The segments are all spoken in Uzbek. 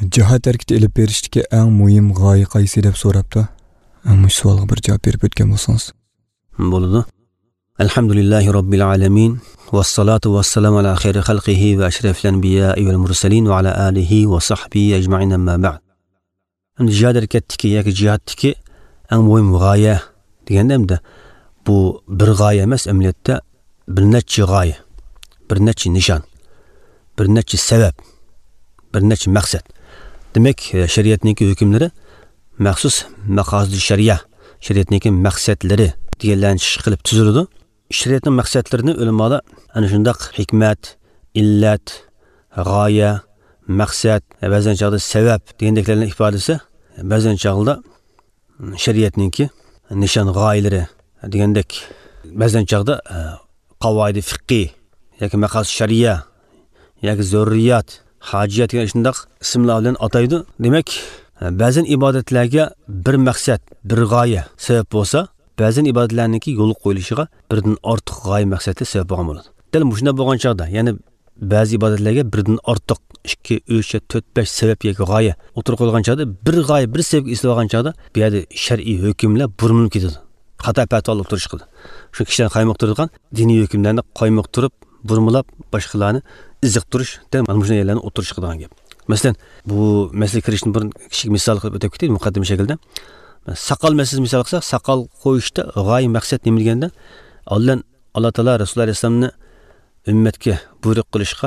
Jihad hareketi elib berishdagi eng muhim g'oya qaysi deb so'rabdi. Ammo savolga bir javob berib o'tgan bo'lsangiz. Bo'ladi. Alhamdulillahi robbil alamin vassalatu vassalamu ala xayri xalqihi va ashrafil anbiya'i wal mursalin va ala alihi va sahbihi ajma'in amma ba'd. Jihad hareketdagi yoki jihaddagi eng muhim g'oya deganda bu bir g'oya emas, amaliyotda bir necha g'oya, bir necha nishon, bir necha sabab, bir necha maqsad. Demek şeriatning hükümleri maxsus maqasid şariya, şeriatning maqsadlari deganlarni qilib tuziladi. Şeriatning maqsadlarini ulamolar ana shundaq hikmat, illat, g'oya, maqsad, ba'zan chaqda sabab degandeklarning ifodasi, ba'zan chaqda şeriatning nishon g'oyalari degandek, ba'zan chaqda qavoid fiqhi yoki maqasid şariya yoki zurriyat, hajiyat degan shundaq ismlar bilan ataydi. Demak, ba'zan ibodatlarga bir maqsad, bir g'oya sabab bo'lsa, ba'zan ibodatlarningki yo'l qo'yilishiga birdan ortiq g'oya maqsadli sabab bo'lgan bo'ladi. Dal mushunda bo'lgan chaqda, ya'ni ba'zi ibodatlarga birdan ortiq 2, 3, 4, 5 sabab yoki g'oya o'tirib qo'yilgan chaqda, bir g'oya, bir sabab ishlab olgan chaqda, bu yerda shar'iy hukmlar burunib ketadi. Xato fatvo olib turish qildi. Shu kishilar qaymoq turgan diniy hukmlarni qaymoq turib, burmulab boshqalarni iziq turish deb mana shunday yerlarni o'tirish qilgan gap. Masalan, bu masala kirishni bir kichik misol qilib o'tib ketaylik muqaddim shaklda. Saqal masalasi misol qilsak, saqal qo'yishda g'oya maqsad nima deganda, Alloh taolo Rasululloh alayhisolamni ummatga buyruq qilishga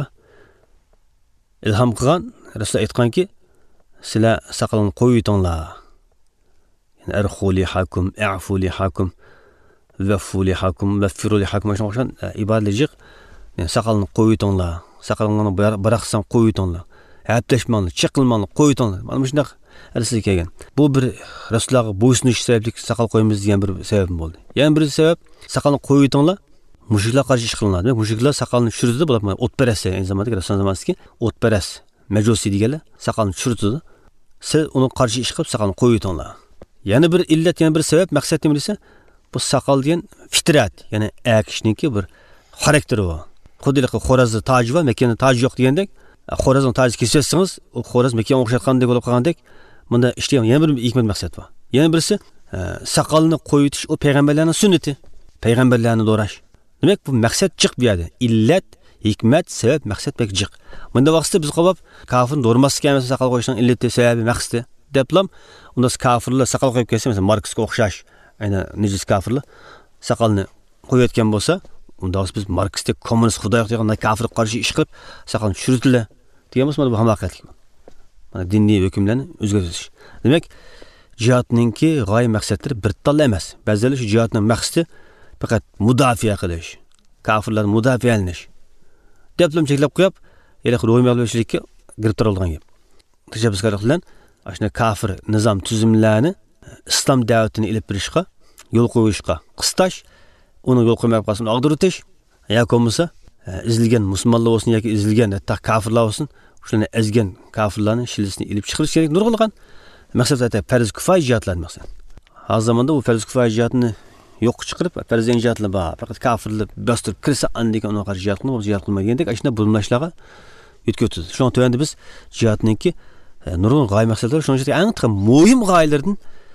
ilhom qilgan. Rasul aytganki, sizlar saqalni qo'yitinglar. Yani arxu lihakum, a'fu lihakum, waffu lihakum, waffiru lihakum o'shan ibodatlar. Yani saqalni qo'yitinglar, saqalingni baraqsan qo'yitinglar. Haplashmanglar, chiqilmanglar, qo'yitinglar. Mana shunday hadislar kelgan. Bu bir Rasulullohga bo'ysunish sababli saqal qo'yamiz degan bir sabab bo'ldi. Yana bir sabab, saqalni qo'yitinglar, mushriklar qarshi ish qilinadi. Mushriklar saqalni tushirdi, bular o'tparast, aynı zamanda Rasululloh zamonidagi o'tparast, majusi deganlar saqalni tushirdi. Siz uni qarshi ish qilib saqalni qo'yitinglar. Yana bir illat, yana bir sabab, maqsad nima desa, bu saqal degan fitrat, ya'ni akishniki bir xarakteri bor. Xudilikqa xo'razni toji va Makkaning toji yo'q degandek, xo'razni toji kessangiz, u xo'raz Makkaga o'xshatgandek bo'lib qolgandek, bunda ishlayman. Yana bir hikmat maqsad bor. Yana birisi saqalni qo'yitish, o payg'ambarlarning sunnati, payg'ambarlarni do'rash. Demak, bu maqsad jiq bu yerda. Illat, hikmat, sabab, maqsad pek jiq. Bunda vaqtda biz qo'yib, kafirni do'rmaslikka emas saqal qo'yishning illati, sababi, maqsadi deblam, unda kafirlar saqal qo'yib kelsa, masalan, Marksga o'xshash, ayni nijis kafirlar saqalni qo'yayotgan bo'lsa, unda biz Marksdek kommunist xudoyoq degan kafirga qarshi ish qilib saqalni tushirdilar degan bo'lsa, bu haqiqatlik. Mana diniy hukmlarni o'zgartirish. Demak, jihadningki g'oya maqsadlari bir talla emas. Ba'zilar shu jihadning maqsadi faqat mudofaa qilish, kafirlarni mudofaalash deblam cheklab qo'yib, yana ro'ymalashlikka giribtor bo'lgan gap. Tashabbuskorlik bilan ashna kafir nizom tuzumlarni islom da'vatini ilib berishga, yo'l qo'yishga qistash, uni yo'l qo'ymay qolsin, og'diritish, yoki bo'lmasa izilgan musulmonlar bo'lsin yoki izilgan hatto kafirlar bo'lsin, shularni ezgan kafirlarni shillisini ilib chiqarish kerak. Nurg'ilgan maqsad esa farz kifoya jihatlar maqsad. Hozir zamanda bu farz kifoya jihatini yo'q chiqarib, farz jihatlar bor. Faqat kafirlar bostirib kirsa andiga uni qarshi jihat qilib, jihat qilmaganidek ashuna bo'lmashlarga yetkazdi. Shuning tuvanda biz jihatningki nurg'un g'oya maqsadlari, shuning uchun eng muhim g'oyalardan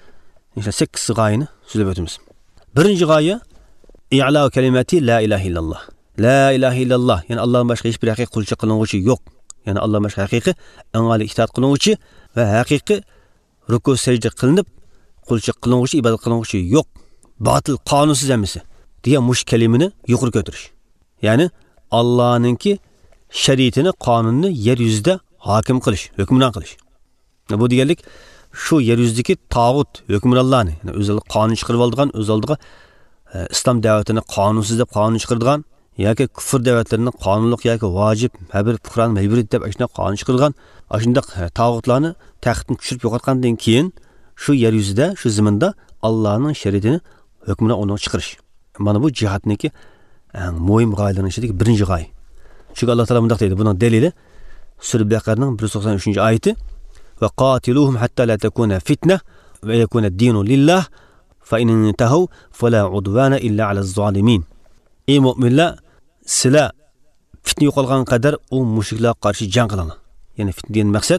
8 g'oyani so'zlab o'tamiz. Birinchi g'oya i'lo kalimati la ilaha illalloh. La ilaha illalloh, ya'ni Allohdan boshqa hech bir haqiqiy qulchiq qilinuvchi yo'q. Ya'ni Allohdan boshqa haqiqiy a'mali itoat qilinuvchi va haqiqiy ruku sajda qilinib qulchiq qilinuvchi, ibodat qilinuvchi yo'q. Batil, qonunsiz emisi degan mush kalimani yuqori ko'tarish. Ya'ni Allohningki shariatini, qonunni yer yuzida hokim qilish, hukmron qilish. Bu deganlik shu yer yuzidagi tog'ut hukmronlarni, ya'ni o'zlari qonun chiqarib olgan, o'z oldiga islom da'vatini qonunsiz deb qonun chiqargan yoki kufr da'vatlarini qonunliq yoki vojib, habir, fuqron, majburiy deb ashuna qonun chiqargan, ashunda tog'utlarni taxtdan tushirib yo'qotgandan keyin shu yer yuzida, shu zaminda Allohning shariatini hukmini uni chiqarish. Mana bu jihatniki eng muhim g'oyalarning ichidagi birinchi g'oya. Chunki Alloh taolo bunday deydi. Buning dalili Sura Baqaraning 193-oyati: "Va qatiluhum hatta la takuna fitna va yakuna ad-dinu lillah fa in intahu fala udwana illa 'alaz zalimin." Ey mu'minlar, sizlar fitna yo'qolgan qadar u mushriklarga qarshi jang qilinglar. Ya'ni fitna degan maqsad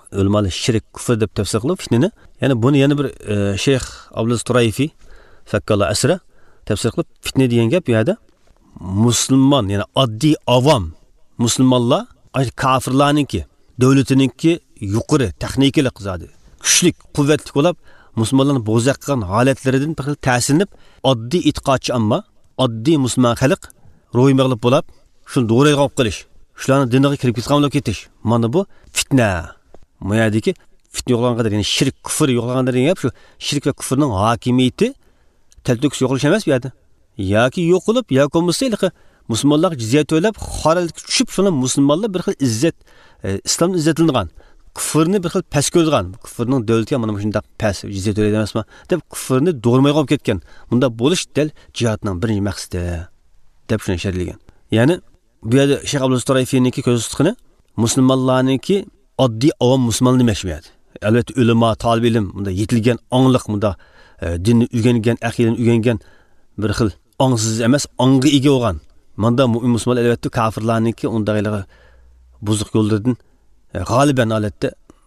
o'lmalı shirk kufr deb tafsir qilib fitnani. Ya'ni buni yana bir Sheyx Abdulaziz Turayfi Fakkalloh asra tafsir qilib fitna degan gap bu yerda musulmon, ya'ni oddiy avom musulmonlar kafirlarningki, davlatiningki yuqori texnikalik zodi, kuchlik, quvvatli bo'lib musulmonlarni bo'zaq qilgan holatlaridan bir xil ta'sirlanib, oddiy e'tiqodchi amma, oddiy musulmon xalq ro'y mag'lub bo'lib, shuni do'ray qolib qilish, shularni diniga kirib ketgan bo'lib ketish. Mana bu fitna. Bu yerdagi fitna yo'qolgan qadar, ya'ni shirk, kufr yo'qolgan degan gap shu shirk va kufrning hokimiyati talto'kis yo'qolish emas bu yerda. Yoki yo'q qilib, yoki bo'lmasa musulmonlar jizya to'lab, xoralik tushib, shuni musulmonlar bir xil izzat, islom izzatilgan, kufrni bir xil past ko'rgan, kufrning davlatiga mana shunday past jizya to'laydi emasmi deb kufrni do'rmay qolib ketgan. Bunda bo'lish dal jihadning birinchi maqsadi deb shuni sharhlagan. Ya'ni bu yerda Sheyx Abdulaziz Turayfiniki ko'z tutqini musulmonlarniki oddiy avom musulmon demoqchi bu yerda. Albatta ulamo, talib ilm, bunda yetilgan ongliq, bunda dinni o'rgangan, aqidani o'rgangan bir xil ongsiz emas, ongi ega bo'lgan. Manda mu'min musulmonlar albatta kafirlarniki undag'ilari buzuq yo'llardan g'oliban holatda,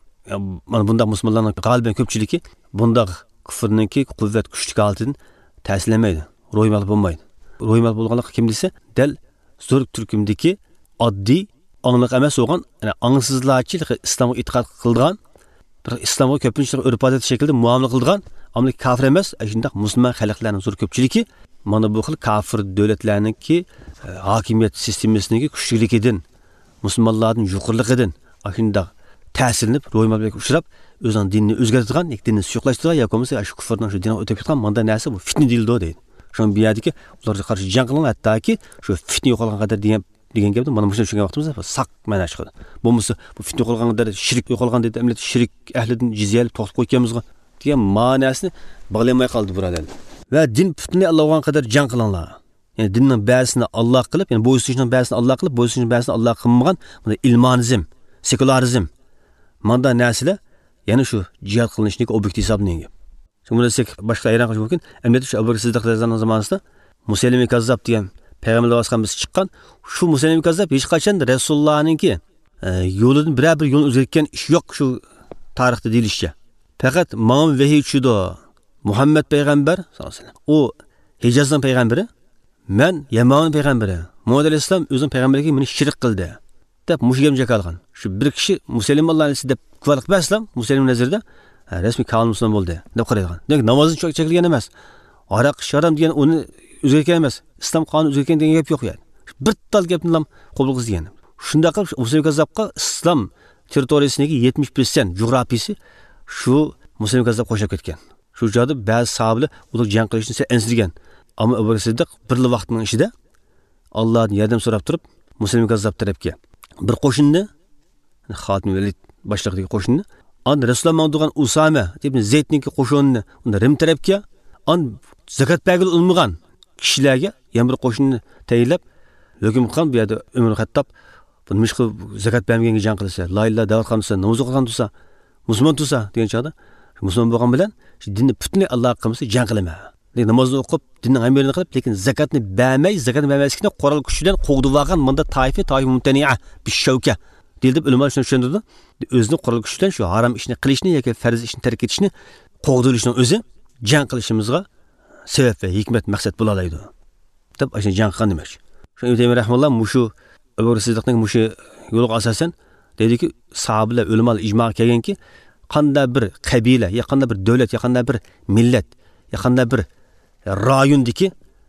mana bunda musulmonlarning g'oliban ko'pchiligi bunda kufrniki quvvat kuchlik holatidan ta'sirlanmaydi, ro'ymal bo'lmaydi. Ro'ymal bo'lganlik kim desa, dal zo'r turkumdagi oddiy ongliq emas bo'lgan, ya'ni ongsizlarchi islomga e'tiqod qilgan, bir islomga ko'pincha urf-odat shaklida muomala qilgan, ammo kafir emas, shunday musulmon xalqlarning zo'r ko'pchiligi mana bu xil kafir davlatlarningki hokimiyat sistemasining kuchligidan, musulmonlarning yuqorligidan shunday ta'sirlanib, ro'ymalga uchrab, o'zining dinini o'zgartirgan, dinini suyuqlashtirgan yoki bo'lmasa shu kufrning shu dinga o'tib ketgan manda narsa bu fitna deyildi deydi. Shun bu yerdagi ularga qarshi jang qilingan, hattoki shu fitna yo'qolgan qadar degan gapni mana shuni tushungan vaqtimizda saq ma'no chiqadi. Bo'lmasa bu fitna yo'qolgan qadar shirk yo'qolgan deb emlat shirk ahlidan jizya olib to'xtatib qo'yganmizga degan ma'nosini bog'lamay qoldi birodarlar. Va din butunlay Alloh olgan qadar jang qilinglar. Ya'ni dinning ba'zisini Alloh qilib, ya'ni bo'ysunishning ba'zisini Alloh qilib, bo'ysunishning ba'zisini Alloh qilmagan, bunda ilmonizm, sekularizm, manda narsalar yana shu jihad qilinishning obyekti hisoblangan. Shunga desek boshqa ayron qilish mumkin. Albatta shu Abu Bakr Siddiq radhiyallohu zamonasida Musaylima kazzab degan payg'ambarlar vasqamiz chiqqan. Shu Musaylima kazzab hech qachon Rasulullohninki yo'lidan bir yo'l o'zgartgan ish yo'q shu tarixda deyilishicha. Faqat ma'lum vahiy tushdi. Muhammad payg'ambar sallallohu alayhi vasallam, u Hijozning payg'ambari, men Yaman payg'ambari. Muhammad alayhisalom o'zining payg'ambarligiga meni shirk qildi deb mushigam jakalgan. Shu bir kishi musulmonlar deb guvohlik bersam, musulmon nazarda rasmiy kamol musulmon bo'ldi deb qaraydigan. Demak, namozini chekilgan emas. Aroq sharam degan uni o'zgargan emas. Islom qonuni o'zgargan degan gap yo'q yani. Bir tal gapni ham qabul qilgan. Shunda qilib Musaylima kazzabga islom territoriyasidagi 70% jo'grafiyasi shu Musaylima kazzab qo'shib ketgan. Shu joyda ba'zi sahobalar ular jang qilishni ensirgan. Ammo Abu Bakr Siddiq bir vaqtning ichida Allohdan yordam so'rab turib, Musaylima kazzab tarafga bir qo'shinni, Xotib Valid boshliqdagi qo'shinni, an Rasululloh ma'dugan Usama deb Zaydniki qo'shinni unda Rim tarafga, an zakat bergil olmagan kishilarga yana bir qo'shinni tayinlab, hukm qilgan bu yerda Umar Xattob bu mishqi zakat bermaganga jang qilsa, la ilaha da'vat qilsa, namoz o'qigan tursa, musulmon tursa degan chog'da musulmon bo'lgan bilan dinni butunlay Alloh qilmasa jang qilma. Lekin namozni o'qib, dinning amrini qilib, lekin zakatni bermaslikni qoral kuch bilan qo'g'divagan menda toifa mumtani'a bishauka deyildi. Ulamo shuni tushundirdi. O'zini qoral kuch bilan shu harom ishni qilishni yoki farz ishni tark etishni qo'g'dirishning o'zi jang qilishimizga sabab va hikmat maqsad bo'la oladi deb ashuni jang qilgan demoqchi. Shu Ibn Taymiyya rahimahulloh mushu Abu Bakr Siddiqning mushu yo'liga asosan dediki, sahobalar ulamolar ijmo kelganki, qanday bir qabila, ya qanday bir davlat, ya qanday bir millat, ya qanday bir rayondagi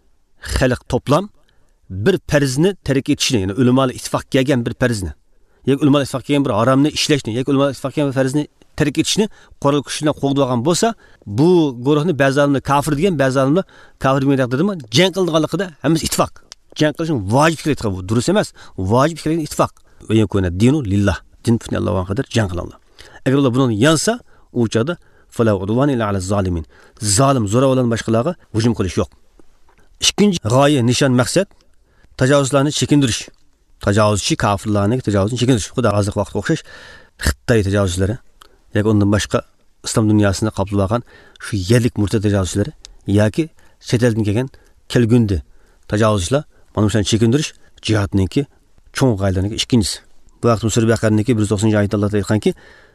xalq to'plam bir farzni tark etishni, ya'ni ulamolar ittifoq kelgan bir farzni, yoki ulamolar ittifoq kelgan bir haromni ishlashni, yoki ulamolar ittifoq kelgan bir farzni tark etishni qo'ral kuch bilan qo'g'dirgan bo'lsa, bu guruhni ba'zi olimlar kafir degan, ba'zi olimlar kafir degan taqdirda jang qilganligida hammasi ittifoq. Jang qilishning vojib fikr aytgan bu durust emas. Vojib fikr ittifoq. Va yakuna dinu lillah. Din butunlay Allohga qadar jang qilinglar. Agar ular bundan yansa, u chog'da fala udwan ila ala zalimin. Zalim zo'ravonlardan boshqalarga hujum qilish yo'q. Ikkinchi g'oya, nishon, maqsad tajovuzlarni chekindirish. Tajovuzchi kafirlarning tajovuzini chekindirish. Xudo hozir vaqtga o'xshash Xitoy tajovuzlari yoki undan boshqa islom dunyosini qoplab olgan shu yerlik murtad tajovuzlari yoki chet eldan kelgan kelgundi tajovuzlar mana shuni chekindirish jihadningki cho'ng g'oyalarining ikkinchisi. Bu vaqt Surah Baqarniki 190-oyatda Alloh aytganki,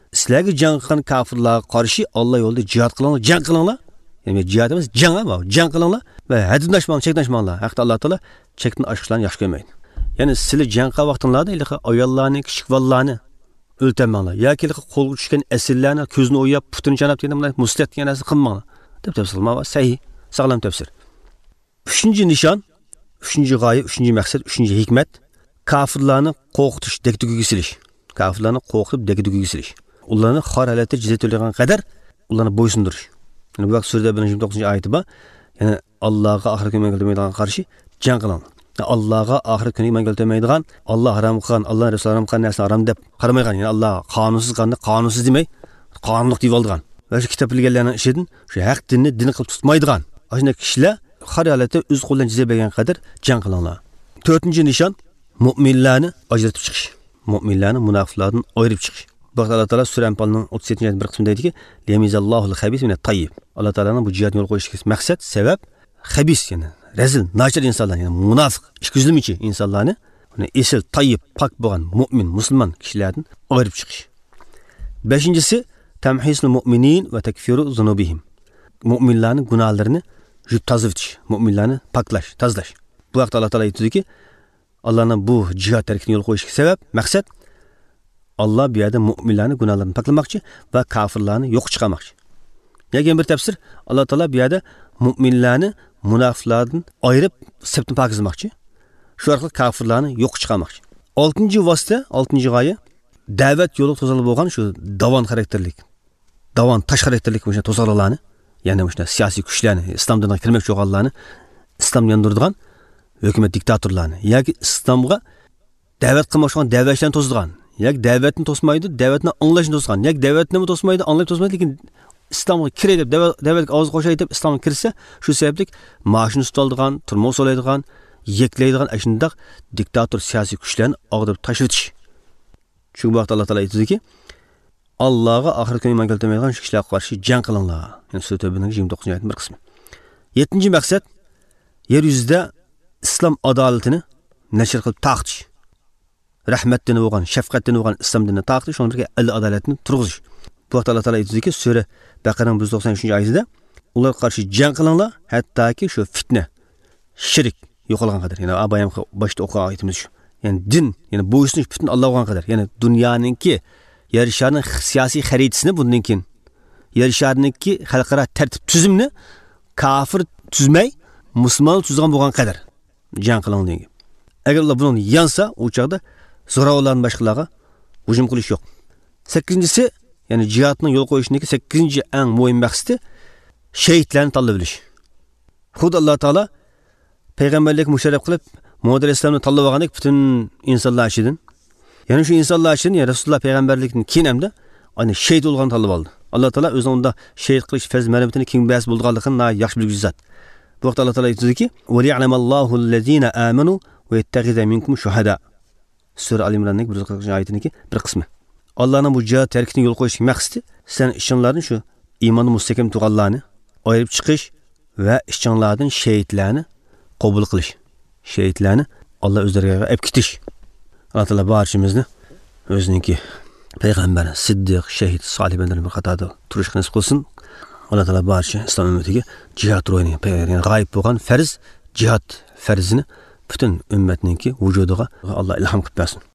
sizlarga jang qilgan kofirlarga qarshi Alloh yo'lida jihad qilinglar, jang qilinglar. Ya'ni jihad emas, jang qilinglar va haddan oshmanglar, chekdan oshmanglar. Haqda Alloh taolo chekdan oshishlarni yaxshi ko'rmaydi. Ya'ni sizlar jang qilgan vaqtinglarda ayollarni, kichik bolalarni o'ltirmanglar. Yoki qo'lga tushgan asirlarni ko'zini o'yab, putini chanab deganlar, muslat degan narsa qilmanglar. Deb tafsir qilmoq sahih, sog'lom tafsir. 3-nishon, 3-g'oya, 3-maqsad, 3-hikmat kofirlarni qo'rqitish, dekdugiga silish. Kofirlarni qo'rqitib, dekdugiga silish. Ularni xor holatda jizatilgan qadar ularni bo'ysundirish. Yani bu vaqt surada 1-29-oyati bor. Yani Allohga oxirat kunga keltirmaydigan qarshi jang qilinglar. Allohga oxirat kunga iymon keltirmaydigan, Alloh harom qilgan, Alloh Rasul harom qilgan narsani harom deb qaramaydigan, ya'ni Alloh qonunsiz qilganni qonunsiz demay, qonunliq deb olgan. Va shu kitob bilganlarning ishidan shu haq dinni din qilib tutmaydigan. Ashuna kishilar xor holatda o'z qo'lidan jiza bergan qadar jang qilinglar. 4-nishon mu'minlarni ajratib chiqish. Mu'minlarni munofiqlardan ayirib chiqish. Bu Alloh taolo sura Anfalning 37-oyat bir qismida aytdiki, "Lemizallohul habis min at-tayyib." Alloh taolaning bu jihad yo'l qo'yishiga maqsad, sabab habis, ya'ni razil, nachar insonlar, ya'ni munofiq, ishqizilmichi insonlarni, uni esil, tayyib, pok bo'lgan mu'min, musulmon kishilardan ayirib chiqish. 5-si tamhisul mu'minin va takfiru zunubihim. Mu'minlarning gunohlarini yuvib tozalatish, mu'minlarni poklash, tozalash. Bu vaqtda Alloh taolo aytdiki, Allohning bu jihad tarkini yo'l qo'yishiga sabab, maqsad Allah bu yerda mu'minlarning gunohlarini poklamoqchi va kofirlarni yo'q chiqarmoqchi. Yana bir tafsir, Alloh taolo bu yerda mu'minlarni munofiqlardan ayirib, septni pokizmoqchi. Shu orqali kofirlarni yo'q chiqarmoqchi. 6-vosita, 6-g'oya da'vat yo'li to'salib bo'lgan shu davon xarakterlik, davon tash xarakterlik o'sha to'sarlarni, ya'ni o'sha siyosiy kuchlarni, islom diniga kirmoqchi bo'lganlarni, islom yondiradigan hukumat diktatorlarni yoki islomga da'vat qilmoqchigan da'vatchilarni to'sadigan, yoki da'vatni to'smaydi, da'vatni anglashni to'sgan, yoki da'vatni to'smaydi, anglab to'smaydi, lekin islomga kiray deb da'vatga ovoz qo'shay deb islomga kirsa, shu sababli mashina tutaldigan, turmush so'laydigan, yeklaydigan ashundoq diktator siyosiy kuchlarni og'dib tashlatish. Chunki bu vaqtda Alloh taolo aytdiki, Allohga oxirat kunga iymon keltirmaydigan shu kishilarga qarshi jang qilinglar. Yani sura Tavbaning 29-oyatining bir qismi. 7-maqsad yer yuzida islom adolatini nashr qilib taqtish. Rahmat dini bo'lgan, shafqat dini bo'lgan islom dinini taqtish, shunga birga adolatni turg'izish. Bu vaqtda Alloh taolo aytdiki, sura Baqaraning 193-oyatida ular qarshi jang qilinglar, hattoki shu fitna, shirk yo'qolgan qadar. Ya'ni abayam boshda o'qigan oyatimiz shu. Yani din, yani bo'ysunish butun Alloh bo'lgan qadar. Yani dunyoninki yer sharining siyosiy xaritasini bundan keyin yer shariniki xalqaro tartib tuzumni kofir tuzmay, musulmon tuzgan bo'lgan qadar jang qiling degan. Agar ular buni yansa, u chaqda zo'ravonlarning boshqalarga hujum qilish yo'q. 8-si, ya'ni jihadning yo'l qo'yishniki 8-chi eng muhim maqsadi shahidlarni tanlab olish. Xud Alloh taolo payg'ambarlik musharraf qilib, Muhammad alayhisolamni tanlab olgandek butun insonlar ichidan, ya'ni shu insonlar uchun ya Rasululloh payg'ambarlikdan keyin hamda ayni shahid bo'lganini tanlab oldi. Alloh taolo o'zining unda shahid qilish farz ma'rifatini keng bas bo'lganligini yaxshi biluvchi zot. Bu vaqtda Alloh taolo aytdiki: "Va li'lamallohu allazina amanu va yattaxiza minkum shuhada." Sura Al-Imronning 140-oyatiniki bir qismi. Allohning bu jihad tarkini yo'l qo'yish maqsadi sen ishonlarni shu iymonni mustahkam turganlarni ayirib chiqish va ishonlardan shahidlarni qabul qilish. Shahidlarni Alloh o'zlariga olib ketish. Alloh taolo barchamizni o'ziniki payg'ambar, siddiq, shahid, solih bandalar qatorida turishni nasib qilsin. Alloh taolo barcha islom ummatiga jihad ro'yini, ya'ni g'oyib bo'lgan farz, jihad farzini butun ummatninki vujudiga Alloh ilhom qilib bersin.